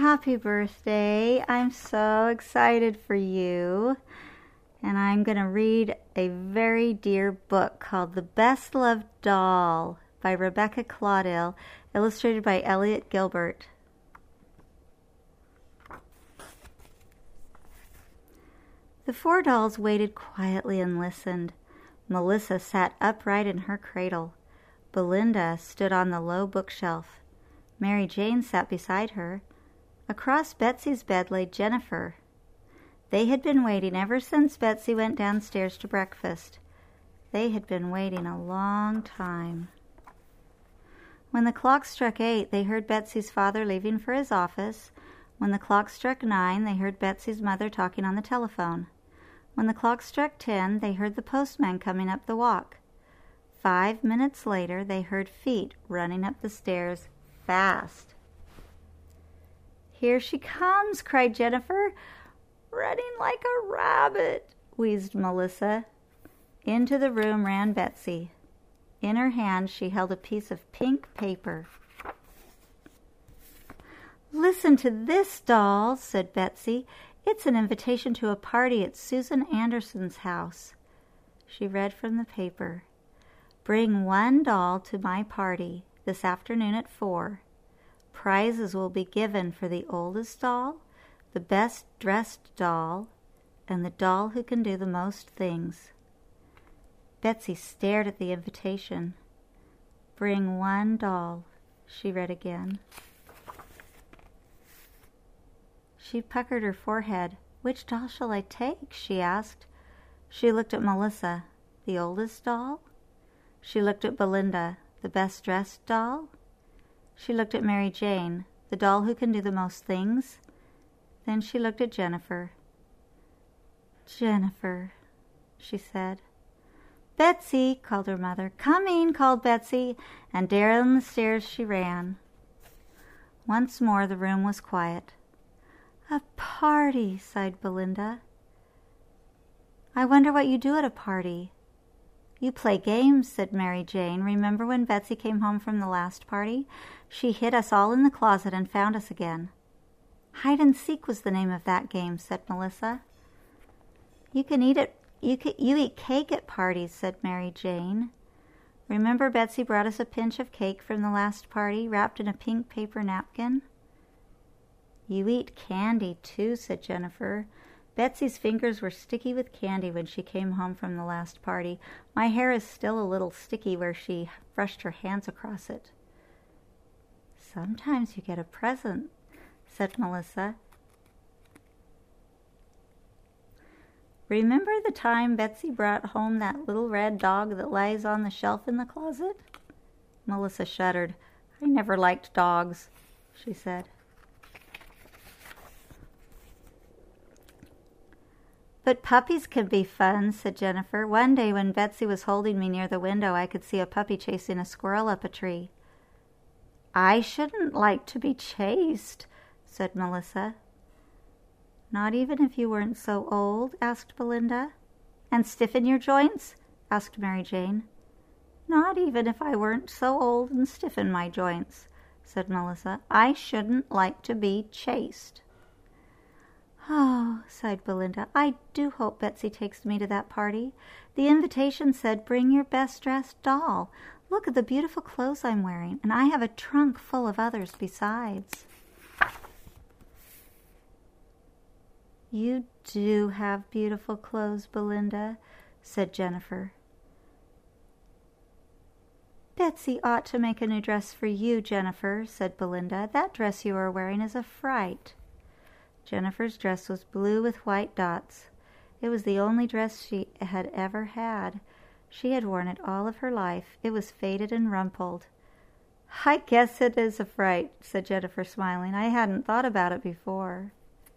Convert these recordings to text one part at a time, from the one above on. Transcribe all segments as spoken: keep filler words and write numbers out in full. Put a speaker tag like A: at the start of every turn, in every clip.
A: happy birthday. I'm so excited for you. And I'm going to read a very dear book called The Best Loved Doll by Rebecca Claudel, illustrated by Elliot Gilbert. The four dolls waited quietly and listened. Melissa sat upright in her cradle. Belinda stood on the low bookshelf. Mary Jane sat beside her. Across Betsy's bed lay Jennifer. They had been waiting ever since Betsy went downstairs to breakfast. They had been waiting a long time. When the clock struck eight, they heard Betsy's father leaving for his office. When the clock struck nine, they heard Betsy's mother talking on the telephone. When the clock struck ten, they heard the postman coming up the walk. Five minutes later, they heard feet running up the stairs fast. "Here she comes," cried Jennifer. "Running like a rabbit," wheezed Melissa. Into the room ran Betsy. In her hand, she held a piece of pink paper. "Listen to this, dolls," said Betsy. "It's an invitation to a party at Susan Anderson's house." She read from the paper. "Bring one doll to my party this afternoon at four. Prizes will be given for the oldest doll, the best dressed doll, and the doll who can do the most things." Betsy stared at the invitation. "Bring one doll," she read again. She puckered her forehead. "Which doll shall I take?" she asked. She looked at Melissa. "The oldest doll?" She looked at Belinda. "The best dressed doll?" She looked at Mary Jane. "The doll who can do the most things?" Then she looked at Jennifer. "Jennifer," she said. "Betsy," called her mother. "Coming," called Betsy, and down the stairs she ran. Once more the room was quiet. "A party," sighed Belinda. "I wonder what you do at a party." "You play games," said Mary Jane. "Remember when Betsy came home from the last party? She hid us all in the closet and found us again." "Hide and seek was the name of that game," said Melissa. "You can eat it. You can, you eat cake at parties," said Mary Jane. "Remember Betsy brought us a pinch of cake from the last party, wrapped in a pink paper napkin?" "You eat candy, too," said Jennifer. "Betsy's fingers were sticky with candy when she came home from the last party. My hair is still a little sticky where she brushed her hands across it." "Sometimes you get a present," said Melissa. "Remember the time Betsy brought home that little red dog that lies on the shelf in the closet?" Melissa shuddered. "I never liked dogs," she said. "But puppies can be fun," said Jennifer. "One day when Betsy was holding me near the window, I could see a puppy chasing a squirrel up a tree." "I shouldn't like to be chased," said Melissa. "Not even if you weren't so old?" asked Belinda. "And stiff in your joints?" asked Mary Jane. "Not even if I weren't so old and stiff in my joints," said Melissa. "I shouldn't like to be chased." "Oh," sighed Belinda, "I do hope Betsy takes me to that party. The invitation said, 'Bring your best-dressed doll.' Look at the beautiful clothes I'm wearing, and I have a trunk full of others besides." "You do have beautiful clothes, Belinda," said Jennifer. "Betsy ought to make a new dress for you, Jennifer," said Belinda. "That dress you are wearing is a fright." Jennifer's dress was blue with white dots. It was the only dress she had ever had. She had worn it all of her life. It was faded and rumpled. "I guess it is a fright," said Jennifer, smiling. "I hadn't thought about it before."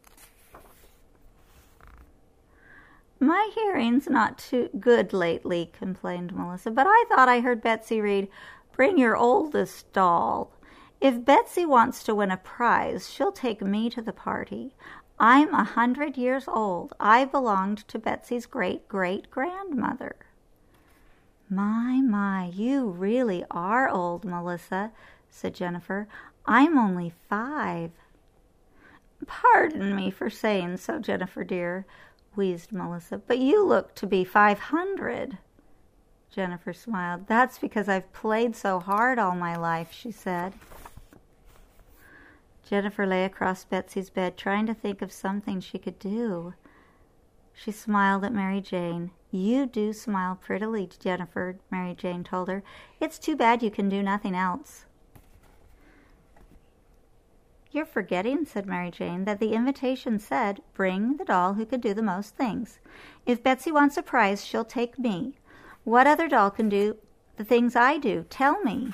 A: "My hearing's not too good lately," complained Melissa, "but I thought I heard Betsy read, 'Bring your oldest doll.' If Betsy wants to win a prize, she'll take me to the party. I'm a hundred years old. I belonged to Betsy's great-great-grandmother." "My, my, you really are old, Melissa," said Jennifer. "I'm only five." "Pardon me for saying so, Jennifer dear," wheezed Melissa, "but you look to be five hundred." Jennifer smiled. "That's because I've played so hard all my life," she said. Jennifer lay across Betsy's bed, trying to think of something she could do. She smiled at Mary Jane. "You do smile prettily, Jennifer," Mary Jane told her. "It's too bad you can do nothing else." "You're forgetting," said Mary Jane, "that the invitation said, 'Bring the doll who could do the most things.' If Betsy wants a prize, she'll take me. What other doll can do the things I do? Tell me."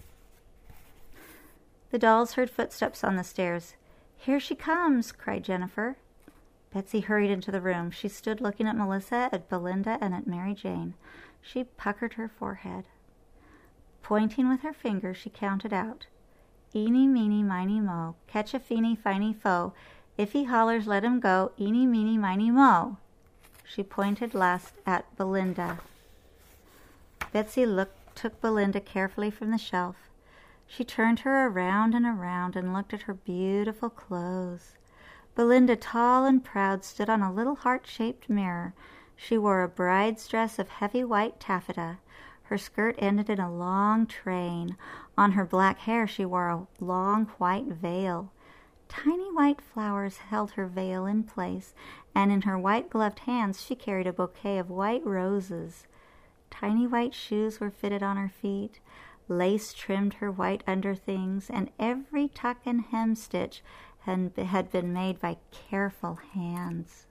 A: The dolls heard footsteps on the stairs. "Here she comes," cried Jennifer. Betsy hurried into the room. She stood looking at Melissa, at Belinda, and at Mary Jane. She puckered her forehead. Pointing with her finger, she counted out, "Eeny, meeny, miny, mo, catch a feeny, finy foe. If he hollers, let him go. Eeny, meeny, miny, mo." She pointed last at Belinda. Betsy looked, took Belinda carefully from the shelf. She turned her around and around and looked at her beautiful clothes. Belinda, tall and proud, stood on a little heart-shaped mirror. She wore a bride's dress of heavy white taffeta. Her skirt ended in a long train. On her black hair she wore a long white veil. Tiny white flowers held her veil in place, and in her white-gloved hands she carried a bouquet of white roses. Tiny white shoes were fitted on her feet. Lace trimmed her white underthings, and every tuck and hem stitch had, had been made by careful hands.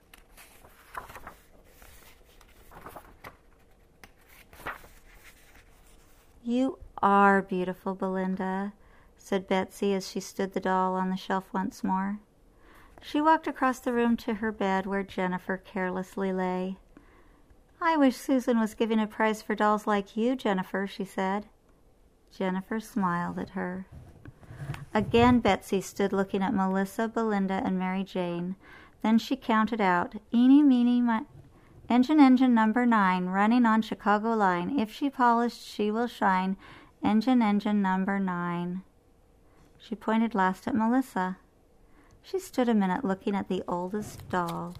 A: "You are beautiful, Belinda," said Betsy as she stood the doll on the shelf once more. She walked across the room to her bed where Jennifer carelessly lay. "I wish Susan was giving a prize for dolls like you, Jennifer," she said. Jennifer smiled at her. Again Betsy stood looking at Melissa, Belinda, and Mary Jane. Then she counted out, "Eeny, meeny, mi- engine, engine number nine, running on Chicago line. If she polished, she will shine. Engine, engine number nine." She pointed last at Melissa. She stood a minute looking at the oldest doll.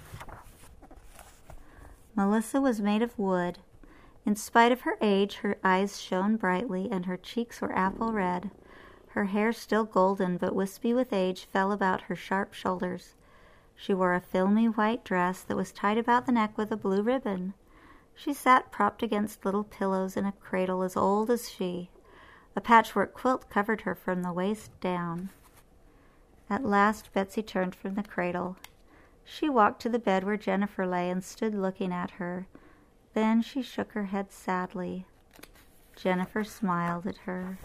A: Melissa was made of wood. In spite of her age, her eyes shone brightly, and her cheeks were apple red. Her hair, still golden but wispy with age, fell about her sharp shoulders. She wore a filmy white dress that was tied about the neck with a blue ribbon. She sat propped against little pillows in a cradle as old as she. A patchwork quilt covered her from the waist down. At last Betsy turned from the cradle. She walked to the bed where Jennifer lay and stood looking at her. Then she shook her head sadly. Jennifer smiled at her.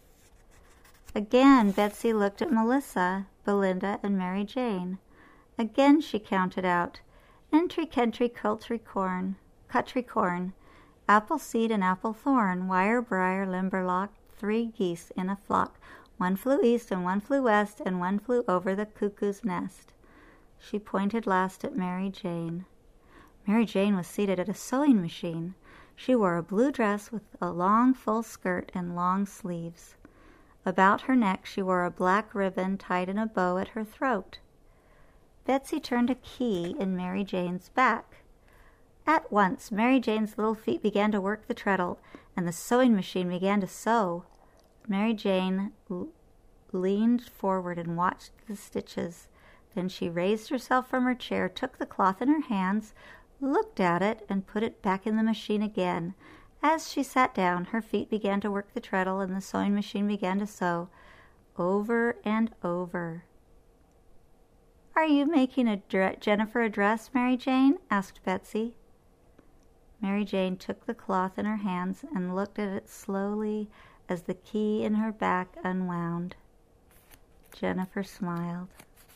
A: Again Betsy looked at Melissa, Belinda, and Mary Jane. Again she counted out, "Entry, country, country corn, country corn, apple seed and apple thorn, wire, briar, limberlock, three geese in a flock. One flew east and one flew west, and one flew over the cuckoo's nest." She pointed last at Mary Jane. Mary Jane was seated at a sewing machine. She wore a blue dress with a long full skirt and long sleeves. About her neck she wore a black ribbon tied in a bow at her throat. Betsy turned a key in Mary Jane's back. At once Mary Jane's little feet began to work the treadle, and the sewing machine began to sew. Mary Jane l- leaned forward and watched the stitches. Then she raised herself from her chair, took the cloth in her hands, looked at it, and put it back in the machine again. As she sat down, her feet began to work the treadle, and the sewing machine began to sew, over and over. "Are you making a dre- Jennifer a dress, Mary Jane?" asked Betsy. Mary Jane took the cloth in her hands and looked at it slowly as the key in her back unwound. Jennifer smiled.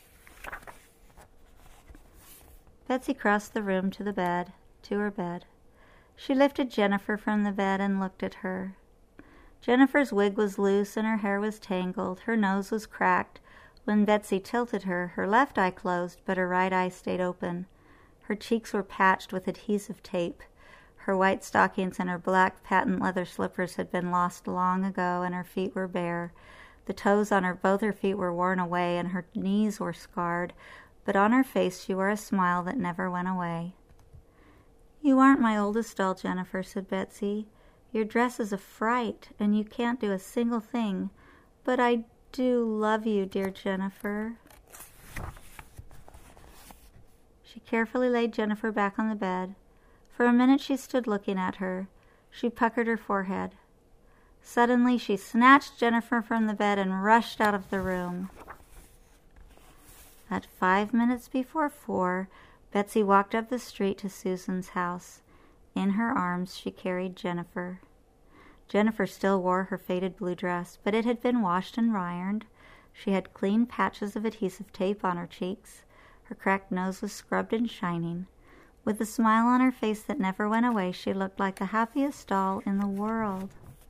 A: Betsy crossed the room to the bed, to her bed. She lifted Jennifer from the bed and looked at her. Jennifer's wig was loose and her hair was tangled. Her nose was cracked. When Betsy tilted her, her left eye closed, but her right eye stayed open. Her cheeks were patched with adhesive tape. Her white stockings and her black patent leather slippers had been lost long ago, and her feet were bare. The toes on her both her feet were worn away, and her knees were scarred, but on her face she wore a smile that never went away. "You aren't my oldest doll, Jennifer," said Betsy. "Your dress is a fright, and you can't do a single thing. But I do love you, dear Jennifer." She carefully laid Jennifer back on the bed. For a minute she stood looking at her. She puckered her forehead. Suddenly she snatched Jennifer from the bed and rushed out of the room. At five minutes before four, Betsy walked up the street to Susan's house. In her arms she carried Jennifer. Jennifer still wore her faded blue dress, but it had been washed and ironed. She had clean patches of adhesive tape on her cheeks. Her cracked nose was scrubbed and shining. With a smile on her face that never went away, she looked like the happiest doll in the world.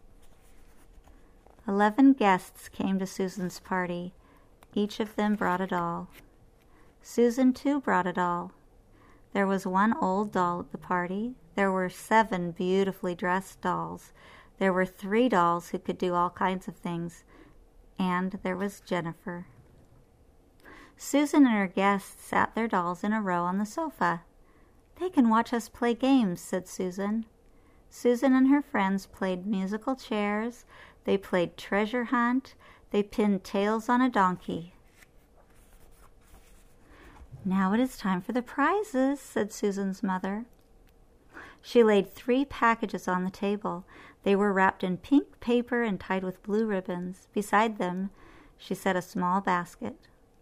A: Eleven guests came to Susan's party. Each of them brought a doll. Susan, too, brought a doll. There was one old doll at the party. There were seven beautifully dressed dolls. There were three dolls who could do all kinds of things. And there was Jennifer. Susan and her guests sat their dolls in a row on the sofa. "They can watch us play games," said Susan. Susan and her friends played musical chairs. They played treasure hunt. They pinned tails on a donkey. "Now it is time for the prizes," said Susan's mother. She laid three packages on the table. They were wrapped in pink paper and tied with blue ribbons. Beside them, she set a small basket.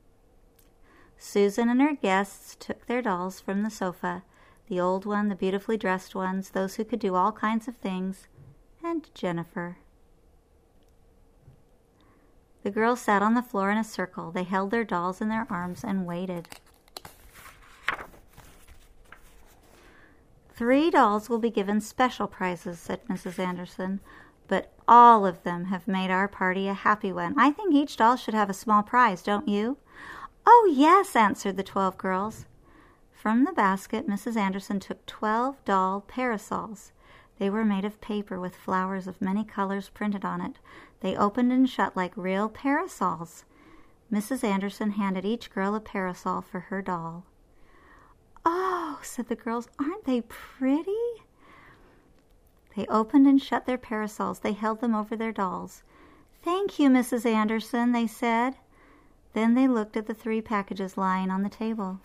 A: Susan and her guests took their dolls from the sofa, the old one, the beautifully dressed ones, those who could do all kinds of things, and Jennifer. The girls sat on the floor in a circle. They held their dolls in their arms and waited. "Three dolls will be given special prizes," said Missus Anderson, "but all of them have made our party a happy one. I think each doll should have a small prize, don't you?" "Oh, yes," answered the twelve girls. From the basket, Missus Anderson took twelve doll parasols. They were made of paper with flowers of many colors printed on it. They opened and shut like real parasols. Missus Anderson handed each girl a parasol for her doll. "Oh," said the girls, "aren't they pretty?" They opened and shut their parasols. They held them over their dolls. "Thank you, Missus Anderson," they said. Then they looked at the three packages lying on the table.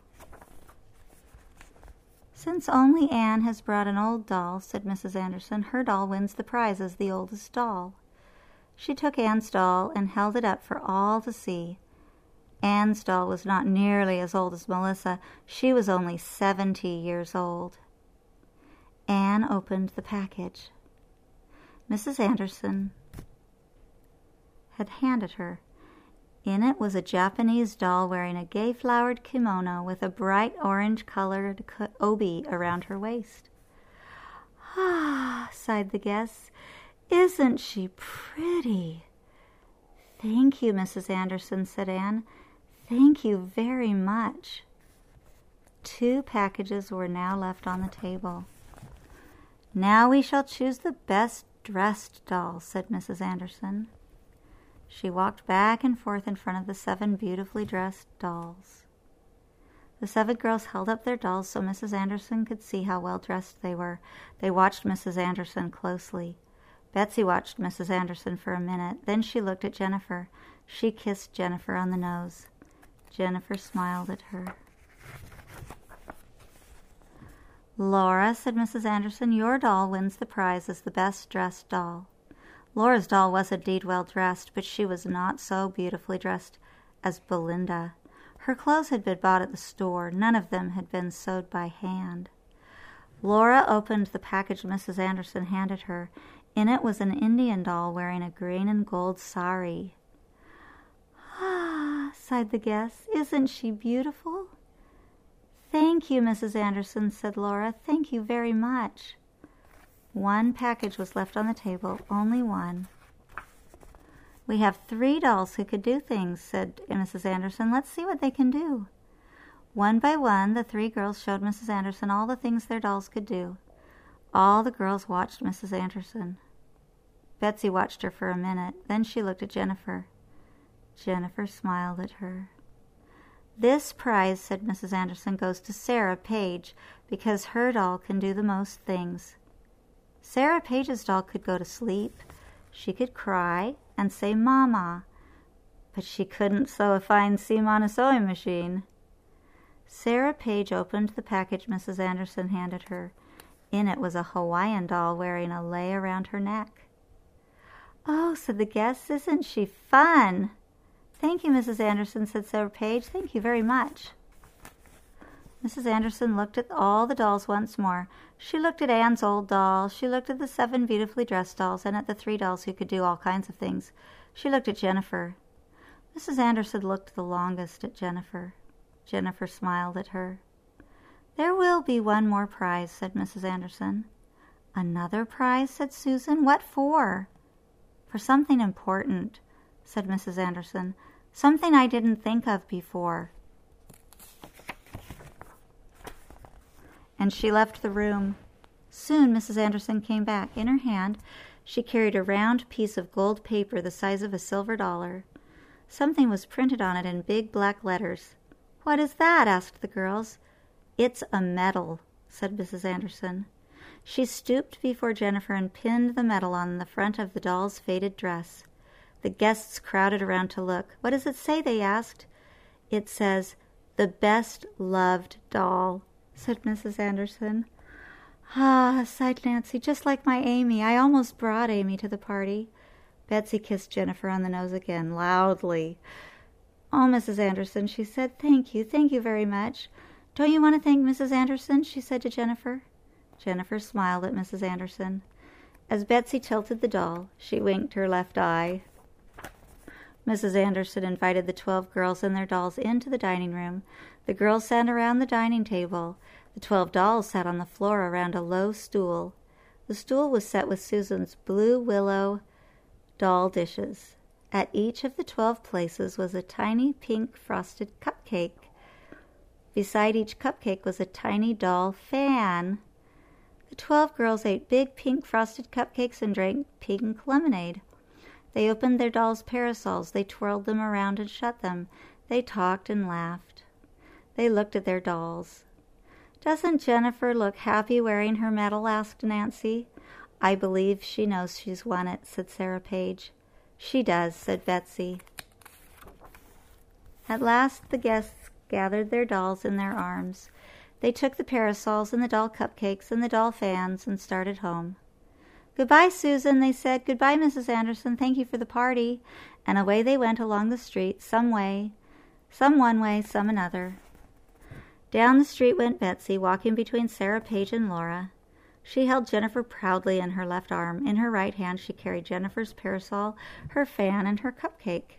A: "Since only Anne has brought an old doll," said Missus Anderson, "her doll wins the prize as the oldest doll." She took Anne's doll and held it up for all to see. Anne's doll was not nearly as old as Melissa. She was only seventy years old. Anne opened the package. Missus Anderson had handed her. In it was a Japanese doll wearing a gay-flowered kimono with a bright orange-colored obi around her waist. "Ah," sighed the guests, "isn't she pretty?" "Thank you, Missus Anderson," said Anne. "Thank you very much." Two packages were now left on the table. "Now we shall choose the best-dressed doll," said Missus Anderson. She walked back and forth in front of the seven beautifully dressed dolls. The seven girls held up their dolls so Missus Anderson could see how well dressed they were. They watched Missus Anderson closely. Betsy watched Missus Anderson for a minute. Then she looked at Jennifer. She kissed Jennifer on the nose. Jennifer smiled at her. "Laura," said Missus Anderson, "your doll wins the prize as the best-dressed doll." Laura's doll was indeed well dressed, but she was not so beautifully dressed as Belinda. Her clothes had been bought at the store. None of them had been sewed by hand. Laura opened the package Missus Anderson handed her. In it was an Indian doll wearing a green and gold sari. "Ah," sighed the guests, "isn't she beautiful?" "Thank you, Missus Anderson," said Laura. "Thank you very much." One package was left on the table, only one. "We have three dolls who could do things," said Missus Anderson. "Let's see what they can do." One by one, the three girls showed Missus Anderson all the things their dolls could do. All the girls watched Missus Anderson. Betsy watched her for a minute. Then she looked at Jennifer. Jennifer smiled at her. "This prize," said Missus Anderson, "goes to Sarah Page, because her doll can do the most things." Sarah Page's doll could go to sleep. She could cry and say "Mama," but she couldn't sew a fine seam on a sewing machine. Sarah Page opened the package Missus Anderson handed her. In it was a Hawaiian doll wearing a lei around her neck. "Oh," said the guests, "isn't she fun?" "Thank you, Missus Anderson," said Sarah Page. "Thank you very much." Missus Anderson looked at all the dolls once more. She looked at Anne's old doll. She looked at the seven beautifully dressed dolls, and at the three dolls who could do all kinds of things. She looked at Jennifer. Missus Anderson looked the longest at Jennifer. Jennifer smiled at her. "There will be one more prize," said Missus Anderson. "Another prize?" said Susan. "What for?" "For something important," said Missus Anderson. "Something I didn't think of before." And she left the room. Soon Missus Anderson came back. In her hand she carried a round piece of gold paper the size of a silver dollar. Something was printed on it in big black letters. "What is that?" asked the girls. "It's a medal," said Missus Anderson. She stooped before Jennifer and pinned the medal on the front of the doll's faded dress. The guests crowded around to look. "What does it say?" they asked. "It says, 'The best loved doll,'" said Missus Anderson. "Ah," sighed Nancy, "just like my Amy. I almost brought Amy to the party." Betsy kissed Jennifer on the nose again, loudly. "Oh, Missus Anderson," she said, "thank you, thank you very much." "Don't you want to thank Missus Anderson?" she said to Jennifer. Jennifer smiled at Missus Anderson. As Betsy tilted the doll, she winked her left eye. Missus Anderson invited the twelve girls and their dolls into the dining room. The girls sat around the dining table. The twelve dolls sat on the floor around a low stool. The stool was set with Susan's blue willow doll dishes. At each of the twelve places was a tiny pink frosted cupcake. Beside each cupcake was a tiny doll fan. The twelve girls ate big pink frosted cupcakes and drank pink lemonade. They opened their dolls' parasols. They twirled them around and shut them. They talked and laughed. They looked at their dolls. "Doesn't Jennifer look happy wearing her medal?" asked Nancy. "I believe she knows she's won it," said Sarah Page. "She does," said Betsy. At last the guests gathered their dolls in their arms. They took the parasols and the doll cupcakes and the doll fans and started home. "Goodbye, Susan," they said. "Goodbye, Missus Anderson. Thank you for the party." And away they went along the street, some way, some one way, some another. Down the street went Betsy, walking between Sarah Page and Laura. She held Jennifer proudly in her left arm. In her right hand she carried Jennifer's parasol, her fan, and her cupcake.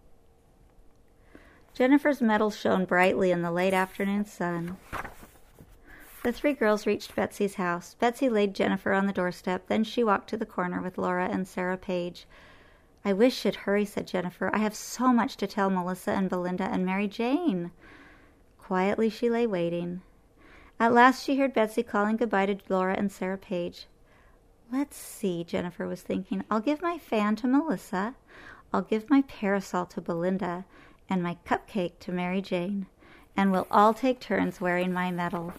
A: Jennifer's medal shone brightly in the late afternoon sun. The three girls reached Betsy's house. Betsy laid Jennifer on the doorstep. Then she walked to the corner with Laura and Sarah Page. "I wish she'd hurry," said Jennifer. "I have so much to tell Melissa and Belinda and Mary Jane." Quietly she lay waiting. At last she heard Betsy calling goodbye to Laura and Sarah Page. "Let's see," Jennifer was thinking. "I'll give my fan to Melissa. I'll give my parasol to Belinda and my cupcake to Mary Jane. And we'll all take turns wearing my medal."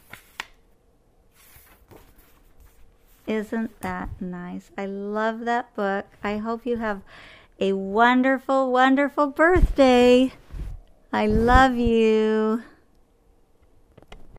A: Isn't that nice? I love that book. I hope you have a wonderful, wonderful birthday. I love you.